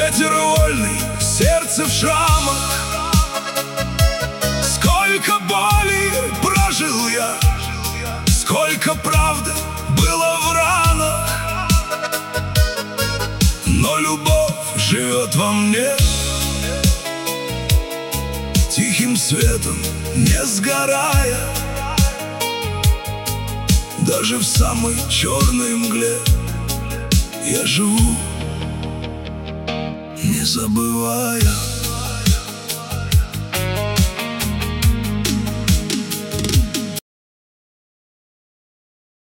Ветер вольный, сердце в шрамах. Сколько боли прожил я, сколько правды было в ранах. Но любовь живет во мне, тихим светом не сгорая. Даже в самой черной мгле я живу, не забывая.